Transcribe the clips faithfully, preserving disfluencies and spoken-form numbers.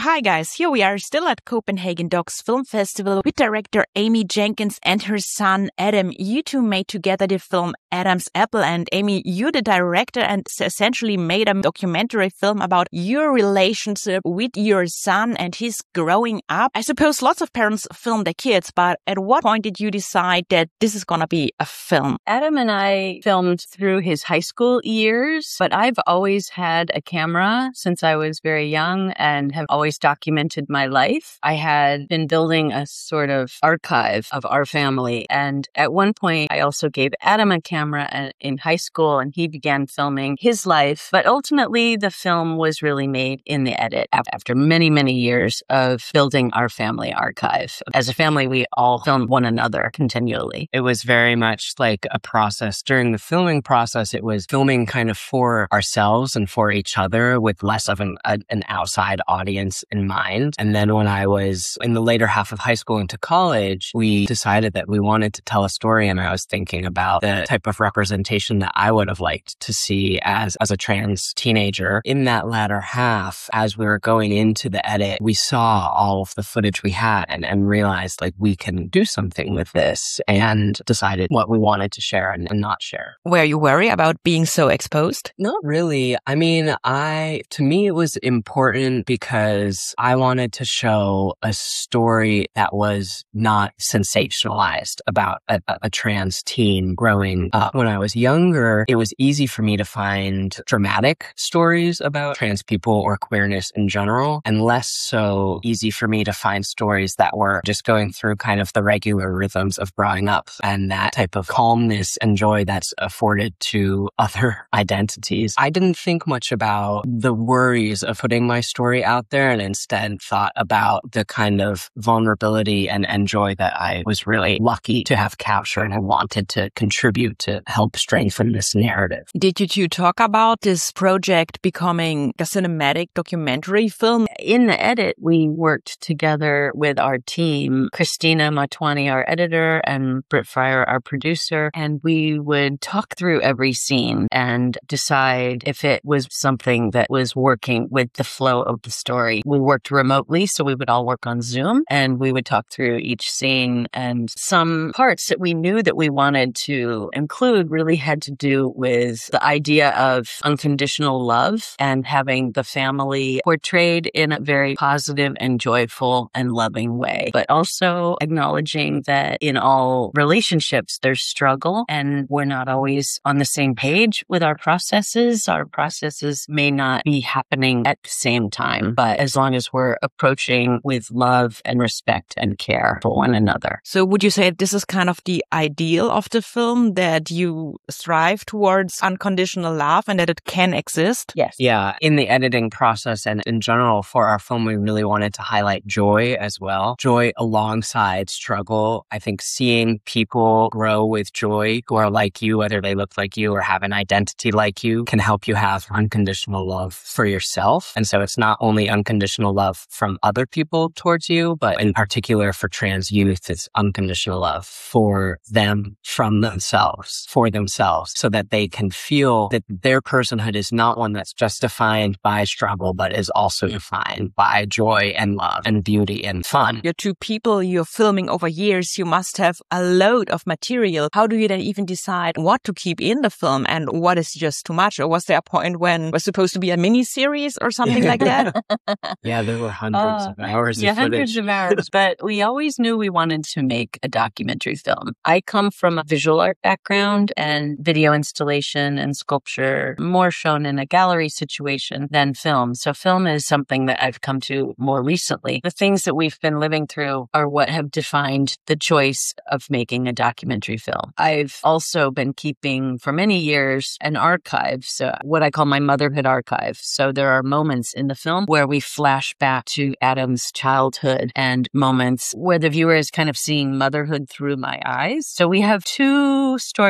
Hi guys, here we are still at Copenhagen Docs Film Festival with director Amy Jenkins and her son Adam. You two made together the film Adam's Apple, and Amy, you're the director and essentially made a documentary film about your relationship with your son and his growing up. I suppose lots of parents film their kids, but at what point did you decide that this is gonna be a film? Adam and I filmed through his high school years, but I've always had a camera since I was very young and have always documented my life. I had been building a sort of archive of our family. And at one point, I also gave Adam a camera in high school and he began filming his life. But ultimately, the film was really made in the edit after many, many years of building our family archive. As a family, we all filmed one another continually. It was very much like a process. During the filming process, it was filming kind of for ourselves and for each other with less of an, a, an outside audience in mind. And then when I was in the later half of high school into college, we decided that we wanted to tell a story. And I was thinking about the type of representation that I would have liked to see as, as a trans teenager. In that latter half, as we were going into the edit, we saw all of the footage we had and, and realized like we can do something with this and decided what we wanted to share and, and not share. Were you worried about being so exposed? Not really. I mean, I, to me, it was important because I wanted to show a story that was not sensationalized about a, a, a trans teen growing up. When I was younger, it was easy for me to find dramatic stories about trans people or queerness in general, and less so easy for me to find stories that were just going through kind of the regular rhythms of growing up and that type of calmness and joy that's afforded to other identities. I didn't think much about the worries of putting my story out there and instead thought about the kind of vulnerability and, and joy that I was really lucky to have captured and wanted to contribute to help strengthen this narrative. Did you two talk about this project becoming a cinematic documentary film? In the edit, we worked together with our team, Christina Matwani, our editor, and Britt Fryer, our producer, and we would talk through every scene and decide if it was something that was working with the flow of the story. We worked remotely, so we would all work on Zoom, and we would talk through each scene, and some parts that we knew that we wanted to include really had to do with the idea of unconditional love and having the family portrayed in a very positive and joyful and loving way, but also acknowledging that in all relationships, there's struggle and we're not always on the same page with our processes. Our processes may not be happening at the same time, but as long as we're approaching with love and respect and care for one another. So would you say this is kind of the ideal of the film, that you strive towards unconditional love and that it can exist? Yes. Yeah. In the editing process and in general for our film, we really wanted to highlight joy as well. Joy alongside struggle. I think seeing people grow with joy who are like you, whether they look like you or have an identity like you, can help you have unconditional love for yourself. And so it's not only unconditional love from other people towards you, but in particular for trans youth, it's unconditional love for them from themselves, for themselves, so that they can feel that their personhood is not one that's just defined by struggle, but is also defined by joy and love and beauty and fun. You're two people you're filming over years. You must have a load of material. How do you then even decide what to keep in the film and what is just too much? Or was there a point when it was supposed to be a mini series or something like that? Yeah, there were hundreds uh, of hours yeah, of footage. hundreds of hours, but we always knew we wanted to make a documentary film. I come from a visual art background and video installation and sculpture, more shown in a gallery situation than film. So film is something that I've come to more recently. The things that we've been living through are what have defined the choice of making a documentary film. I've also been keeping for many years an archive, so what I call my motherhood archive. So there are moments in the film where we flash back to Adam's childhood and moments where the viewer is kind of seeing motherhood through my eyes. So we have two stories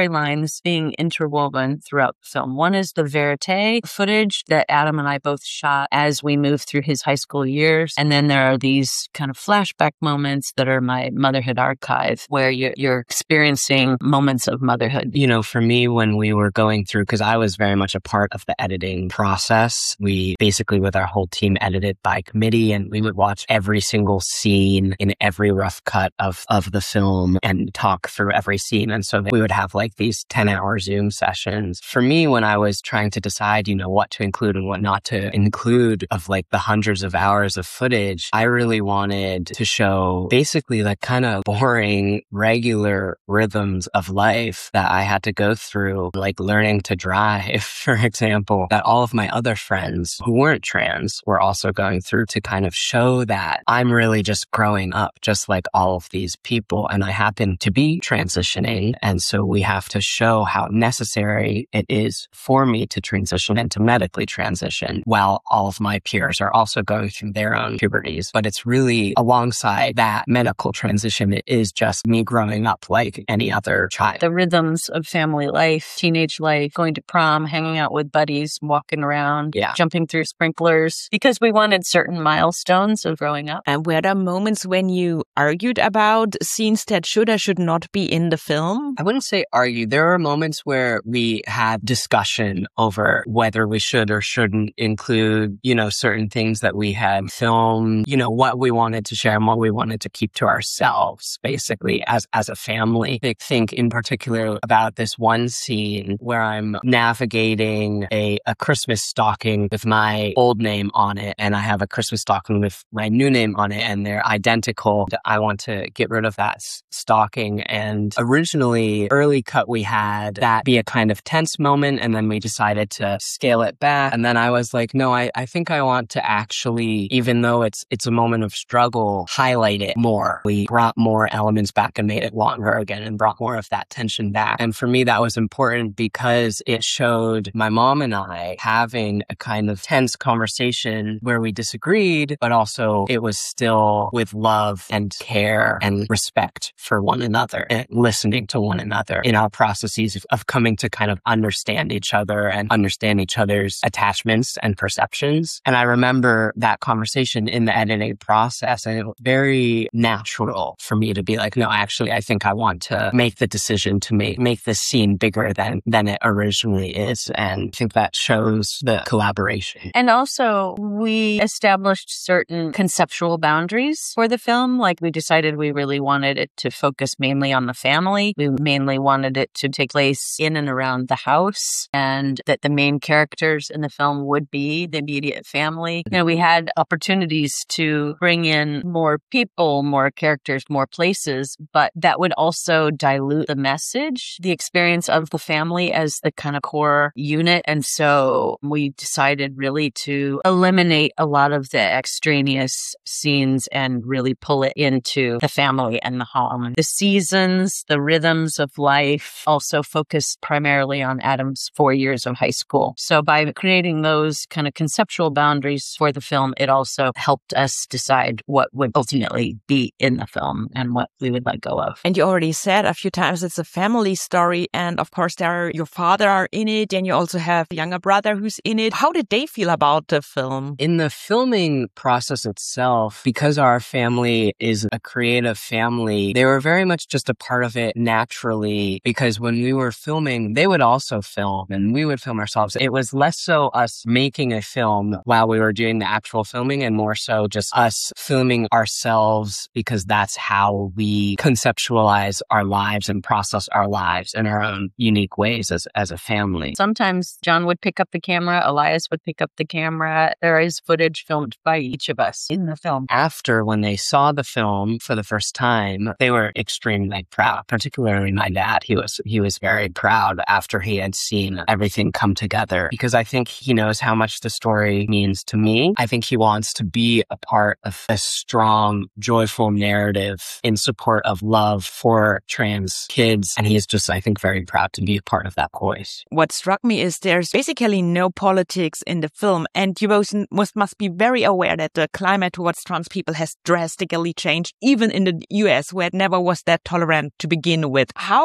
storylines being interwoven throughout the film. One is the verite footage that Adam and I both shot as we moved through his high school years. And then there are these kind of flashback moments that are my motherhood archive where you're, you're experiencing moments of motherhood. You know, for me, when we were going through, because I was very much a part of the editing process, we basically with our whole team edited by committee, and we would watch every single scene in every rough cut of, of the film and talk through every scene. And so we would have like these ten hour Zoom sessions. For me, when I was trying to decide, you know, what to include and what not to include of like the hundreds of hours of footage, I really wanted to show basically the kind of boring, regular rhythms of life that I had to go through, like learning to drive, for example, that all of my other friends who weren't trans were also going through, to kind of show that I'm really just growing up just like all of these people. And I happen to be transitioning. And so we have to show how necessary it is for me to transition and to medically transition while all of my peers are also going through their own puberties. But it's really alongside that medical transition, it is just me growing up like any other child. The rhythms of family life, teenage life, going to prom, hanging out with buddies, walking around, yeah. jumping through sprinklers, because we wanted certain milestones of growing up. And were there moments when you argued about scenes that should or should not be in the film? I wouldn't say argue. There are moments where we had discussion over whether we should or shouldn't include, you know, certain things that we had filmed, you know, what we wanted to share and what we wanted to keep to ourselves, basically, as, as a family. I think in particular about this one scene where I'm navigating a, a Christmas stocking with my old name on it, and I have a Christmas stocking with my new name on it, and they're identical. I want to get rid of that s- stocking. And originally, early cut, we had that be a kind of tense moment, and then we decided to scale it back. And then I was like, no, I, I think I want to actually, even though it's it's a moment of struggle, highlight it more. We brought more elements back and made it longer again and brought more of that tension back. And for me, that was important because it showed my mom and I having a kind of tense conversation where we disagreed, but also it was still with love and care and respect for one another and listening to one another in our processes of, of coming to kind of understand each other and understand each other's attachments and perceptions. And I remember that conversation in the editing process, and it was very natural for me to be like, no, actually, I think I want to make the decision to make, make this scene bigger than, than it originally is. And I think that shows the collaboration. And also, we established certain conceptual boundaries for the film. Like, we decided we really wanted it to focus mainly on the family. We mainly wanted it to take place in and around the house, and that the main characters in the film would be the immediate family. You know, we had opportunities to bring in more people, more characters, more places, but that would also dilute the message, the experience of the family as the kind of core unit. And so we decided really to eliminate a lot of the extraneous scenes and really pull it into the family and the home. The seasons, the rhythms of life also focused primarily on Adam's four years of high school. So by creating those kind of conceptual boundaries for the film, it also helped us decide what would ultimately be in the film and what we would let go of. And you already said a few times it's a family story. And of course, there are, your father are in it, and you also have a younger brother who's in it. How did they feel about the film? In the filming process itself, because our family is a creative family, they were very much just a part of it naturally, because when we were filming, they would also film and we would film ourselves. It was less so us making a film while we were doing the actual filming and more so just us filming ourselves, because that's how we conceptualize our lives and process our lives in our own unique ways as, as a family. Sometimes John would pick up the camera, Elias would pick up the camera. There is footage filmed by each of us in the film. After, when they saw the film for the first time, they were extremely proud, particularly my dad. He was, he was very proud after he had seen everything come together, because I think he knows how much the story means to me. I think he wants to be a part of a strong, joyful narrative in support of love for trans kids. And he's just, I think, very proud to be a part of that voice. What struck me is there's basically no politics in the film, and you both must, must be very aware that the climate towards trans people has drastically changed, even in the U S, where it never was that tolerant to begin with. How has the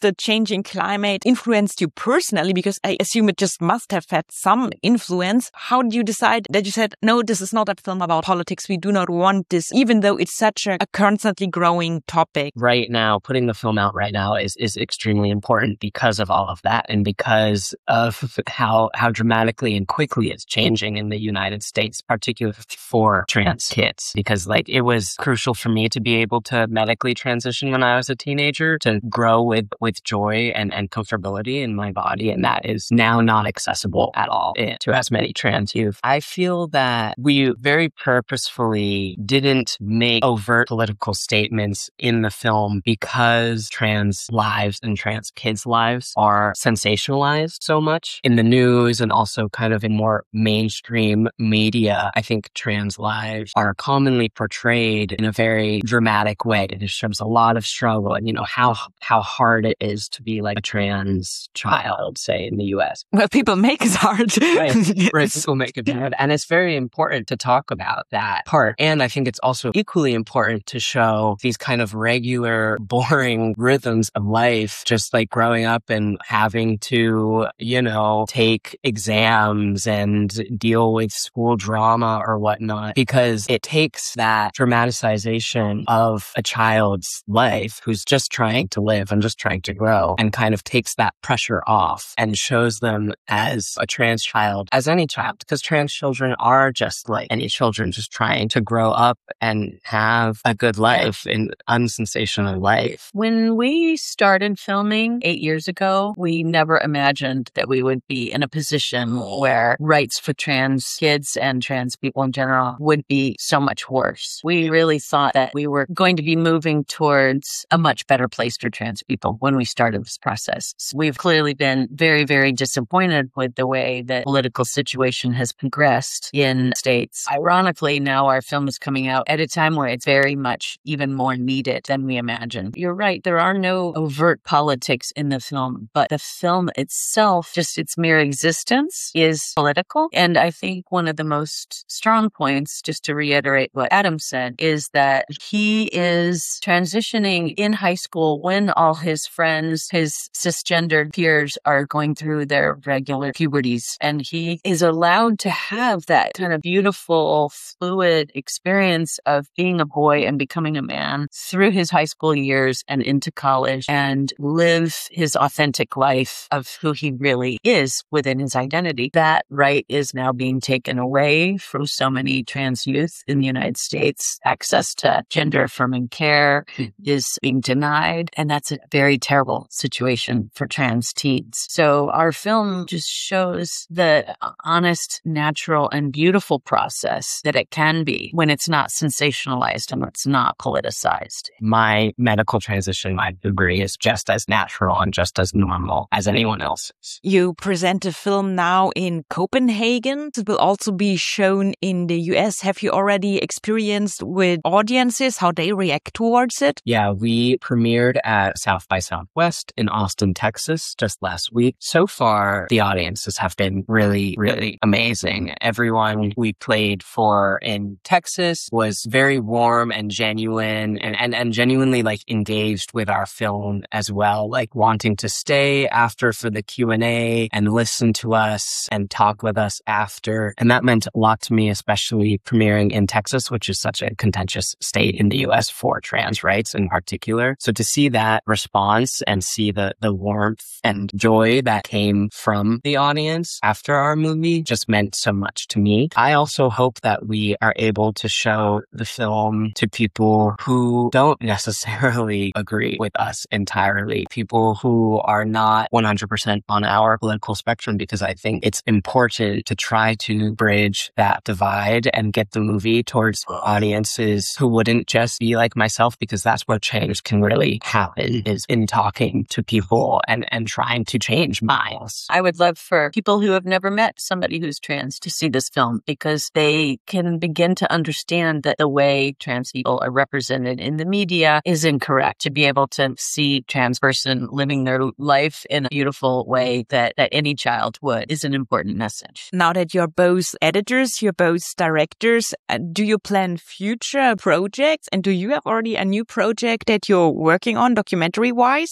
the changing climate influenced you personally? Because I assume it just must have had some influence. How did you decide that you said, no, this is not a film about politics. We do not want this, even though it's such a, a constantly growing topic? Right now, putting the film out right now is, is extremely important because of all of that and because of how, how dramatically and quickly it's changing in the United States, particularly for trans kids. Because like it was crucial for me to be able to medically transition when I was a teenager, to grow with, with joy and, and comfortability in my body. And that is now not accessible at all to as many trans youth. I feel that we very purposefully didn't make overt political statements in the film because trans lives and trans kids' lives are sensationalized so much in the news and also kind of in more mainstream media. I think trans lives are commonly portrayed in a very dramatic way. It shows a lot of struggle and, you know, how how hard it is to be like a trans child, say, in the U S. Well, people make it hard. Right, right. People make it hard. And it's very important to talk about that part. And I think it's also equally important to show these kind of regular, boring rhythms of life, just like growing up and having to, you know, take exams and deal with school drama or whatnot, because it takes that dramatization of a child's life who's just trying to live and just trying to grow and kind of takes that pressure off and shows them as a trans child, as any child, because trans children are just like any children, just trying to grow up and have a good life, an unsensational life. When we started filming eight years ago, we never imagined that we would be in a position where rights for trans kids and trans people in general would be so much worse. We really thought that we were going to be moving towards a much better place for trans people when we started this process. So we've clearly been very, very disappointed with the way the political situation has progressed in states. Ironically, now our film is coming out at a time where it's very much even more needed than we imagined. You're right, there are no overt politics in the film, but the film itself, just its mere existence, is political. And I think one of the most strong points, just to reiterate what Adam said, is that he is transitioning in high school when all his friends, his cisgendered peers, are going through their regular puberties. And he is allowed to have that kind of beautiful, fluid experience of being a boy and becoming a man through his high school years and into college and live his authentic life of who he really is within his identity. That right is now being taken away from so many trans youth in the United States. Access to gender affirming care is being denied, and that's a very terrible situation for trans teens. So our film just shows the honest, natural, and beautiful process that it can be when it's not sensationalized and it's not politicized. My medical transition, my degree, is just as natural and just as normal as anyone else's. You present a film now in Copenhagen. It will also be shown in the U S. Have you already experienced with audiences how they react towards it? Yeah, we premiered at South by Southwest in Austin, Texas, just last week. So far, the audiences have been really, really amazing. Everyone we played for in Texas was very warm and genuine and, and, and genuinely like engaged with our film as well, like wanting to stay after for the Q and A and listen to us and talk with us after. And that meant a lot to me, especially premiering in Texas, which is such a contentious state in the U S for trans rights in particular. So to see that response and see the, the warmth and joy that came from the audience after our movie just meant so much to me. I also hope that we are able to show the film to people who don't necessarily agree with us entirely, people who are not one hundred percent on our political spectrum, because I think it's important to try to bridge that divide and get the movie towards audiences who wouldn't just be like myself, because that's where change can really happen, is in talking to people and, and trying to change minds. I would love for people who have never met somebody who's trans to see this film, because they can begin to understand that the way trans people are represented in the media is incorrect. To be able to see trans person living their life in a beautiful way that, that any child would is an important message. Now that you're both editors, you're both directors, uh, do you plan future projects? And do you have already a new project that you're working on documentary-wise?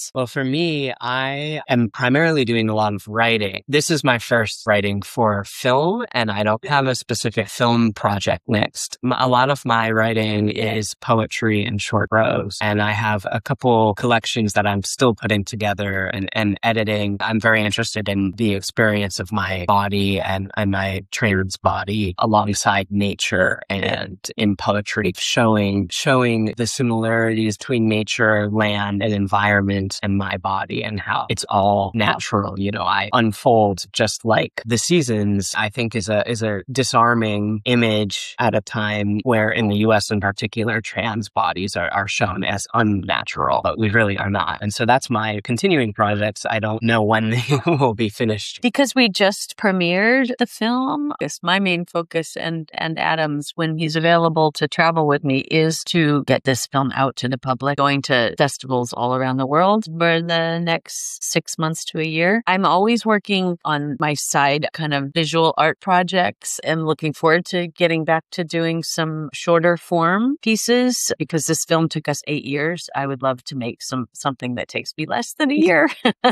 process? Well, for me, I am primarily doing a lot of writing. This is my first writing for film, and I don't have a specific film project next. A lot of my writing is poetry and short prose, and I have a couple collections that I'm still putting together and, and editing. I'm very interested in the experience of my body and, and my trans body alongside nature, and in poetry, showing showing the similarities between nature, land, and environment and my body, and how it's all natural. You know, I unfold just like the seasons, I think is a is a disarming image at a time where in the U S in particular, trans bodies are, are shown as unnatural, but we really are not. And so that's my continuing projects. I don't know when they will be finished. Because we just premiered the film, yes, my main focus and, and Adam's, when he's available to travel with me, is to get this film out to the public, going to festivals all around the world for the next six months to a year. I'm always working on my side kind of visual art projects and looking forward to getting back to doing some shorter form pieces. Because this film took us eight years, I would love to make some something that takes me less than a year.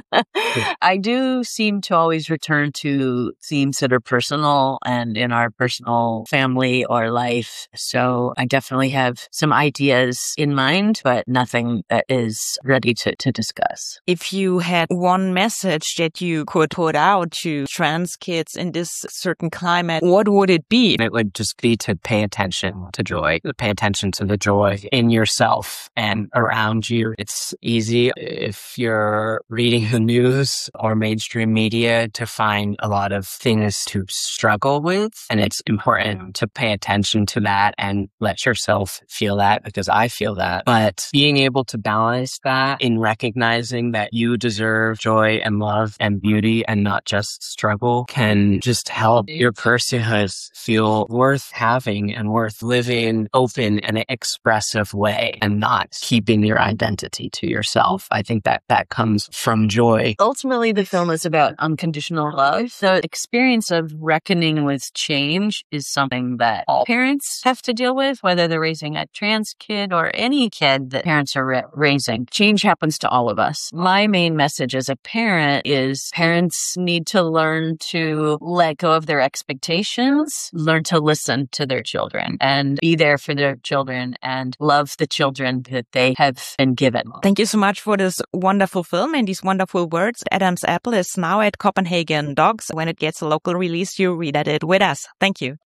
I do seem to always return to themes that are personal and in our personal family or life. So I definitely have some ideas in mind, but nothing that is ready to, to discuss. If you had one message that you could put out to trans kids in this certain climate, what would it be? It would just be to pay attention to joy, pay attention to the joy in yourself and around you. It's easy if you're reading the news or mainstream media to find a lot of things to struggle with. And it's important to pay attention to that and let yourself feel that, because I feel that. But being able to balance that in recognizing that you deserve joy and love and beauty and not just struggle can just help your personhood feel worth having and worth living open and expressive way, and not keeping your identity to yourself. I think that that comes from joy. Ultimately, the film is about unconditional love. The experience of reckoning with change is something that all parents have to deal with, whether they're raising a trans kid or any kid that parents are ra- raising. Change happens to all of us. My main message as a parent is parents need to learn to let go of their expectations, learn to listen to their children and be there for their children and love the children that they have been given. Thank you so much for this wonderful film and these wonderful words. Adam's Apple is now at Copenhagen Dogs. When it gets a local release, you read at it with us. Thank you.